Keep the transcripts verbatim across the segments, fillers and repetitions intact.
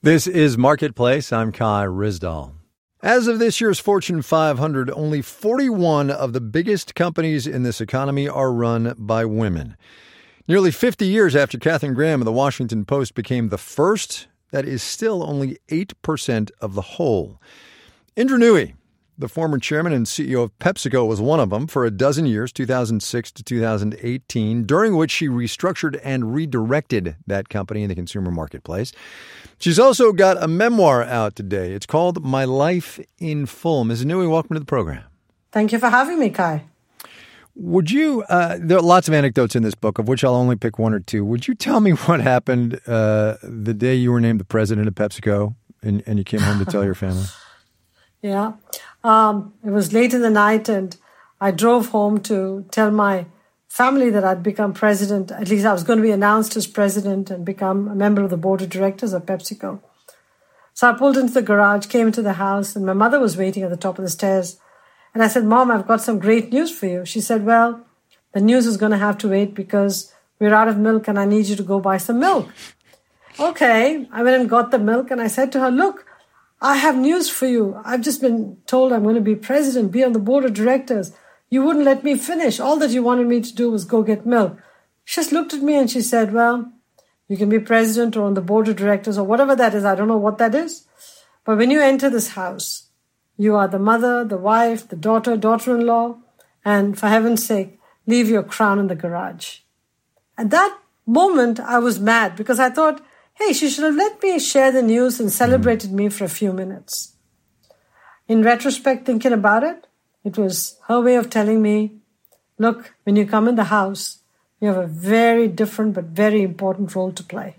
This is Marketplace. I'm Kai Ryssdal. As of this year's Fortune five hundred, only forty-one of the biggest companies in this economy are run by women. Nearly fifty years after Katharine Graham of the Washington Post became the first, that is still only eight percent of the whole. Indra Nooyi, the former chairman and C E O of PepsiCo, was one of them for a dozen years, two thousand six to two thousand eighteen, during which she restructured and redirected that company in the consumer marketplace. She's also got a memoir out today. It's called My Life in Full. Miz Nooyi, welcome to the program. Thank you for having me, Kai. Would you, uh, there are lots of anecdotes in this book, of which I'll only pick one or two. Would you tell me what happened uh, the day you were named the president of PepsiCo and, and you came home to tell your family? Yeah. Um, it was late in the night and I drove home to tell my family that I'd become president. At least I was going to be announced as president and become a member of the board of directors of PepsiCo. So I pulled into the garage, came into the house, and my mother was waiting at the top of the stairs. And I said, Mom, I've got some great news for you. She said, well, the news is going to have to wait because we're out of milk and I need you to go buy some milk. Okay. I went and got the milk and I said to her, look, I have news for you. I've just been told I'm going to be president, be on the board of directors. You wouldn't let me finish. All that you wanted me to do was go get milk. She just looked at me and she said, well, you can be president or on the board of directors or whatever that is. I don't know what that is. But when you enter this house, you are the mother, the wife, the daughter, daughter-in-law, and for heaven's sake, leave your crown in the garage. At that moment, I was mad because I thought, hey, she should have let me share the news and celebrated me for a few minutes. In retrospect, thinking about it, it was her way of telling me, look, when you come in the house, you have a very different but very important role to play.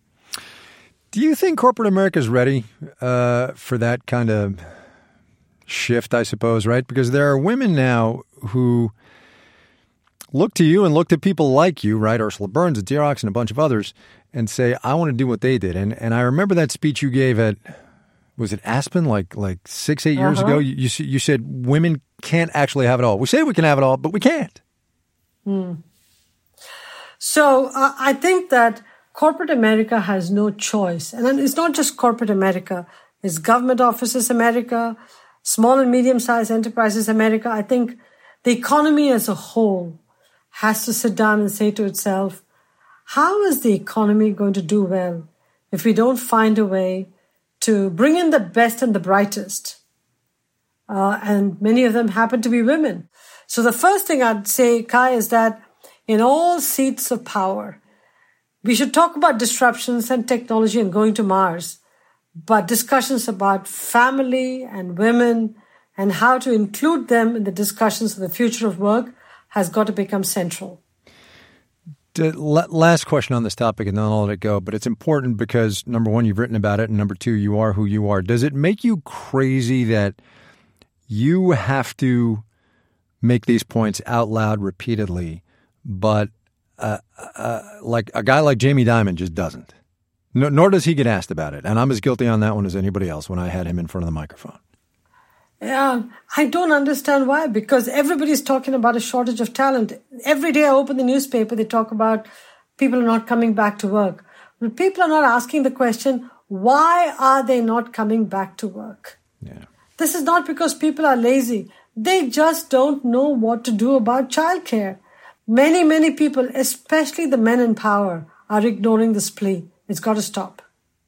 Do you think corporate America is ready uh, for that kind of shift, I suppose, right? Because there are women now who look to you and look to people like you, right? Ursula Burns at Xerox and a bunch of others, and say, I want to do what they did. And and I remember that speech you gave at, was it Aspen, like like six, eight years uh-huh. ago? You, you you said women can't actually have it all. We say we can have it all, but we can't. Hmm. So uh, I think that corporate America has no choice. And it's not just corporate America. It's government offices America, small and medium-sized enterprises America. I think the economy as a whole has to sit down and say to itself, how is the economy going to do well if we don't find a way to bring in the best and the brightest? Uh, and many of them happen to be women. So the first thing I'd say, Kai, is that in all seats of power, we should talk about disruptions and technology and going to Mars, but discussions about family and women and how to include them in the discussions of the future of work has got to become central. The last question on this topic, and then I'll let it go, but it's important because, number one, you've written about it, and number two, you are who you are. Does it make you crazy that you have to make these points out loud repeatedly, but uh, uh, like a guy like Jamie Dimon just doesn't? No, nor does he get asked about it. And I'm as guilty on that one as anybody else when I had him in front of the microphone. Yeah, I don't understand why, because everybody's talking about a shortage of talent. Every day I open the newspaper, they talk about people are not coming back to work. But people are not asking the question, why are they not coming back to work? Yeah. This is not because people are lazy. They just don't know what to do about childcare. Many, many people, especially the men in power, are ignoring this plea. It's got to stop.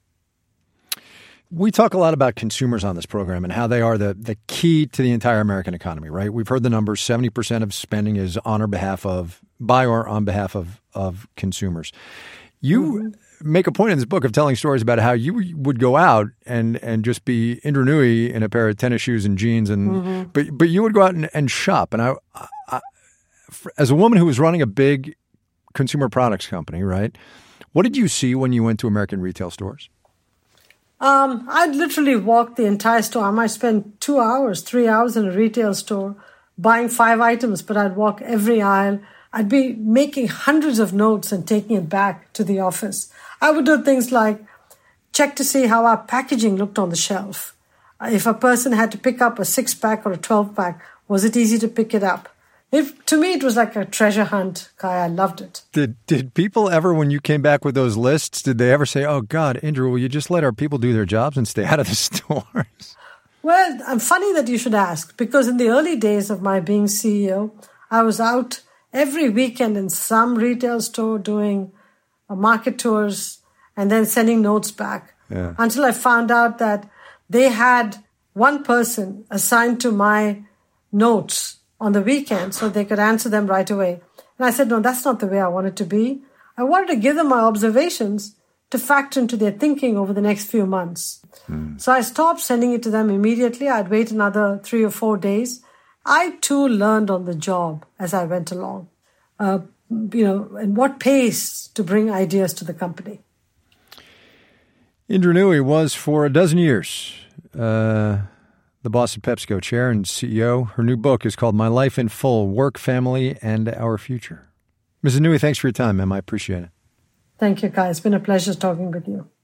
We talk a lot about consumers on this program and how they are the, the key to the entire American economy, right? We've heard the numbers. seventy percent of spending is on or behalf of, by or on behalf of, of consumers. You mm-hmm. make a point in this book of telling stories about how you would go out and, and just be Indra Nooyi in a pair of tennis shoes and jeans, and mm-hmm. but but you would go out and, and shop. And I, I, as a woman who was running a big consumer products company, right? What did you see when you went to American retail stores? Um, I'd literally walk the entire store. I might spend two hours, three hours in a retail store buying five items, but I'd walk every aisle. I'd be making hundreds of notes and taking it back to the office. I would do things like check to see how our packaging looked on the shelf. If a person had to pick up a six-pack or a twelve-pack, was it easy to pick it up? If, to me, it was like a treasure hunt, Kai. I loved it. Did did people ever, when you came back with those lists, did they ever say, oh, God, Indra, will you just let our people do their jobs and stay out of the stores? Well, I'm funny that you should ask, because in the early days of my being C E O, I was out every weekend in some retail store doing uh, market tours and then sending notes back yeah. until I found out that they had one person assigned to my notes on the weekend so they could answer them right away. And I said, no, that's not the way I want it to be. I wanted to give them my observations to factor into their thinking over the next few months. Hmm. So I stopped sending it to them immediately. I'd wait another three or four days. I, too, learned on the job as I went along, uh, you know, and what pace to bring ideas to the company. Indra Nooyi was, for a dozen years, uh, the Boston PepsiCo chair and C E O. Her new book is called My Life in Full, Work, Family, and Our Future. Missus Nooyi, thanks for your time, ma'am. I appreciate it. Thank you, Kai. It's been a pleasure talking with you.